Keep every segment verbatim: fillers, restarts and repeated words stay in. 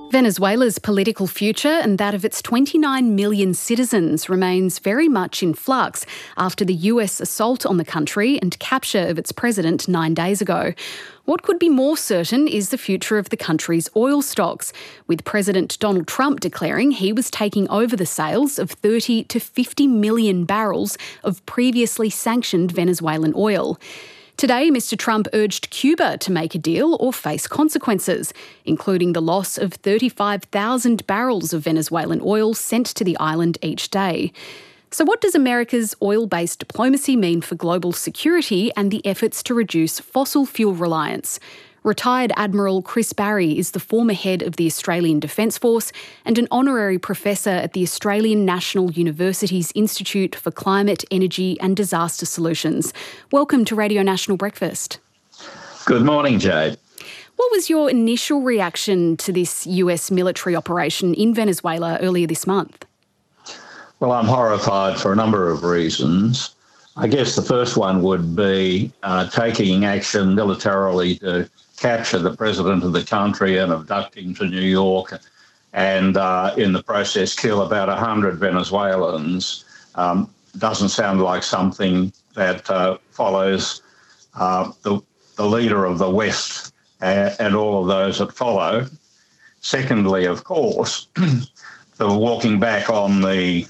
Venezuela's political future and that of its twenty-nine million citizens remains very much in flux after the U S assault on the country and capture of its president nine days ago. What could be more certain is the future of the country's oil stocks, with President Donald Trump declaring he was taking over the sales of thirty to fifty million barrels of previously sanctioned Venezuelan oil. Today, Mister Trump urged Cuba to make a deal or face consequences, including the loss of thirty-five thousand barrels of Venezuelan oil sent to the island each day. So what does America's oil-based diplomacy mean for global security and the efforts to reduce fossil fuel reliance? Retired Admiral Chris Barry is the former head of the Australian Defence Force and an honorary professor at the Australian National University's Institute for Climate, Energy and Disaster Solutions. Welcome to Radio National Breakfast. Good morning, Jade. What was your initial reaction to this U S military operation in Venezuela earlier this month? Well, I'm horrified for a number of reasons. I guess the first one would be uh, taking action militarily to capture the president of the country and abduct him to New York and uh, in the process kill about one hundred Venezuelans. Um, doesn't sound like something that uh, follows uh, the, the leader of the West and, and all of those that follow. Secondly, of course, the walking back on the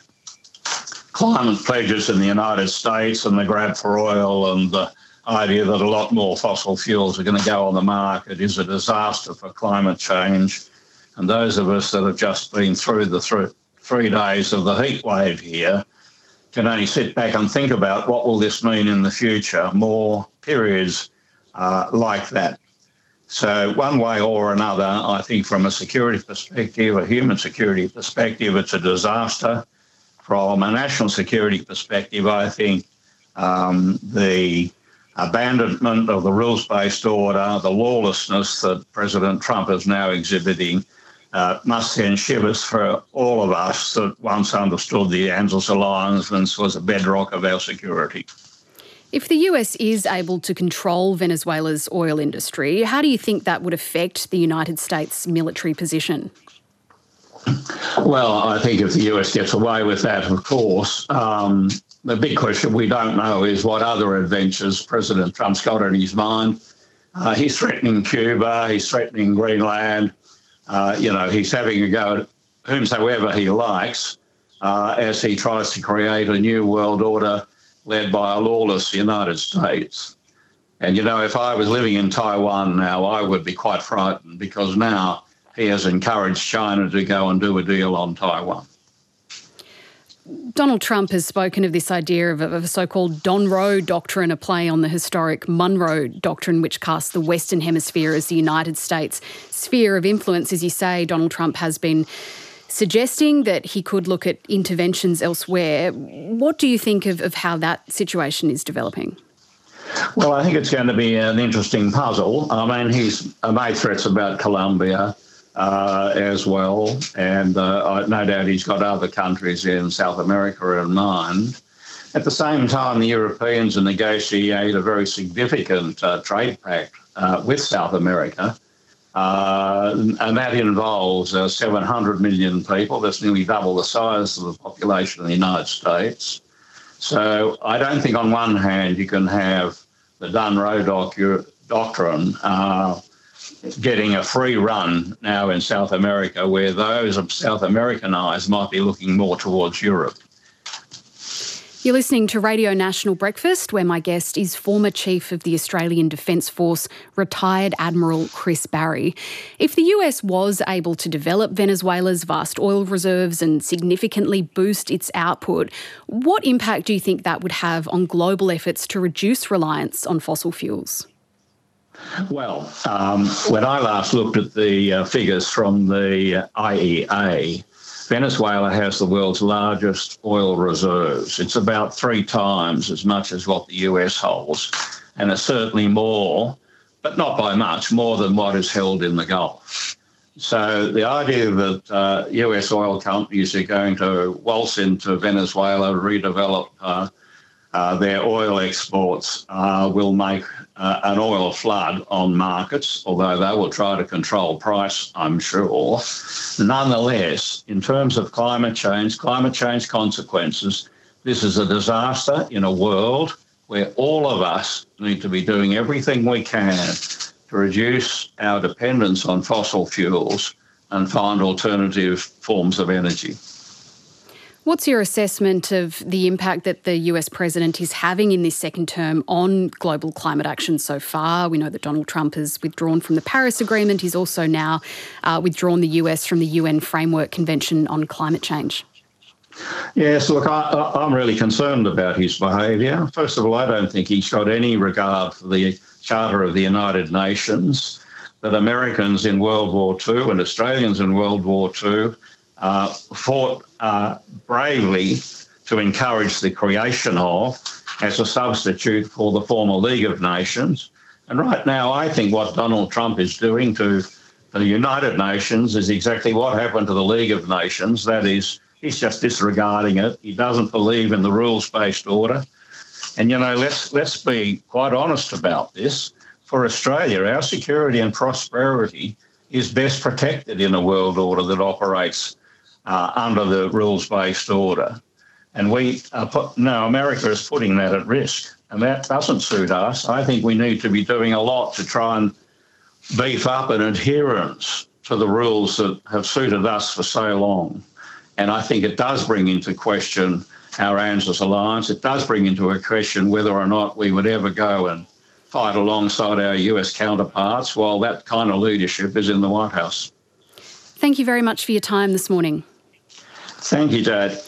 climate pledges in the United States and the grab for oil and the idea that a lot more fossil fuels are going to go on the market is a disaster for climate change. And those of us that have just been through the th- three days of the heat wave here can only sit back and think about what will this mean in the future, more periods uh, like that. So one way or another, I think from a security perspective, a human security perspective, it's a disaster. From a national security perspective, I think um, the abandonment of the rules-based order, the lawlessness that President Trump is now exhibiting, uh, must send shivers for all of us that once understood the ANZUS alliance was a bedrock of our security. If the U S is able to control Venezuela's oil industry, how do you think that would affect the United States military position? Well, I think if the U S gets away with that, of course, um, the big question we don't know is what other adventures President Trump's got in his mind. Uh, he's threatening Cuba, he's threatening Greenland, uh, you know, he's having a go at whomsoever he likes uh, as he tries to create a new world order led by a lawless United States. And, you know, if I was living in Taiwan now, I would be quite frightened because now he has encouraged China to go and do a deal on Taiwan. Donald Trump has spoken of this idea of a, of a so-called Donroe Doctrine, a play on the historic Monroe Doctrine, which casts the Western Hemisphere as the United States sphere of influence. As you say, Donald Trump has been suggesting that he could look at interventions elsewhere. What do you think of, of how that situation is developing? Well, I think it's going to be an interesting puzzle. I mean, he's made threats about Colombia Uh, as well, and uh, no doubt he's got other countries in South America in mind. At the same time, the Europeans are negotiating a very significant uh, trade pact uh, with South America, uh, and that involves uh, seven hundred million people. That's nearly double the size of the population of the United States. So I don't think on one hand you can have the Donroe docu- Doctrine uh, getting a free run now in South America, where those of South American eyes might be looking more towards Europe. You're listening to Radio National Breakfast, where my guest is former Chief of the Australian Defence Force, retired Admiral Chris Barry. If the U S was able to develop Venezuela's vast oil reserves and significantly boost its output, what impact do you think that would have on global efforts to reduce reliance on fossil fuels? Well, um, when I last looked at the uh, figures from the I E A, Venezuela has the world's largest oil reserves. It's about three times as much as what the U S holds, and it's certainly more, but not by much, more than what is held in the Gulf. So the idea that uh, U S oil companies are going to waltz into Venezuela, redevelop uh, uh, their oil exports uh, will make uh, an oil flood on markets, although they will try to control price, I'm sure. Nonetheless, in terms of climate change, climate change consequences, this is a disaster in a world where all of us need to be doing everything we can to reduce our dependence on fossil fuels and find alternative forms of energy. What's your assessment of the impact that the U S president is having in this second term on global climate action so far? We know that Donald Trump has withdrawn from the Paris Agreement. He's also now uh, withdrawn the U S from the U N Framework Convention on Climate Change. Yes, look, I, I'm really concerned about his behaviour. First of all, I don't think he's got any regard for the Charter of the United Nations, that Americans in World War Two and Australians in World War Two uh, fought uh, bravely to encourage the creation of as a substitute for the former League of Nations. And right now, I think what Donald Trump is doing to the United Nations is exactly what happened to the League of Nations. That is, he's just disregarding it. He doesn't believe in the rules-based order. And, you know, let's let's be quite honest about this. For Australia, our security and prosperity is best protected in a world order that operates uh, under the rules-based order. And we are put, no, America is putting that at risk, and that doesn't suit us. I think we need to be doing a lot to try and beef up an adherence to the rules that have suited us for so long. And I think it does bring into question our ANZUS alliance. It does bring into a question whether or not we would ever go and fight alongside our U S counterparts while that kind of leadership is in the White House. Thank you very much for your time this morning. Thank you, Dad.